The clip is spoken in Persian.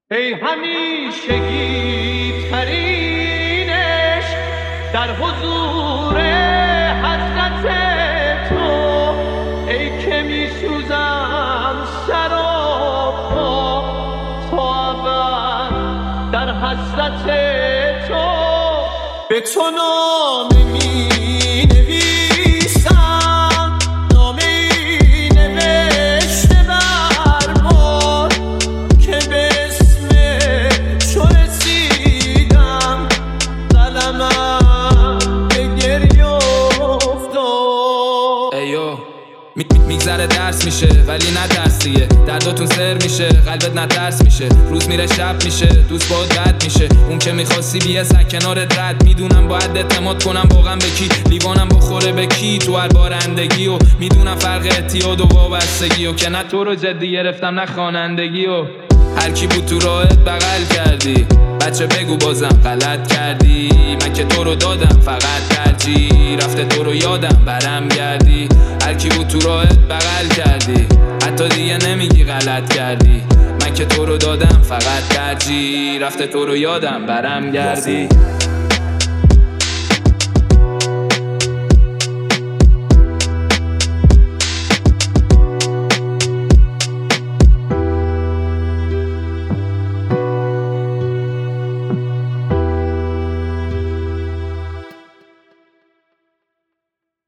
ای همیشگی ترین عشق در حضور حضرت تو، ای که می سوزم سراپا تا ابد در حسرت تو. به تو نامه می نویسم، نامه ای نوشته بر بار که به اسم تو رسیدم، قلمم به گریه افتاد. ایو میگذره درس میشه ولی نه درسیه، درداتون سر میشه قلبت نه درس میشه، روز میره شب میشه دوست باید بد میشه، اون که میخواستی بیه سر کنارت رد. میدونم باید اعتماد کنم واقعا به کی، لیوانم بخوره به کی تو هر بارندگی، و میدونم فرق اعتیاد و وابستگی، و که نه تو رو جدی گرفتم نه خوانندگی، و هر کی بود تو راهت بغل کردی. بچه بگو بازم غلط کردی، من که تو رو دادم فقط ترجیح رفته تو رو یادم برم گردی. هر کی بود تو راهت بغل کردی، حتی دیگه نمیگی غلط کردی، من که تو رو دادم فقط ترجیح رفته تو رو یادم برم گردی.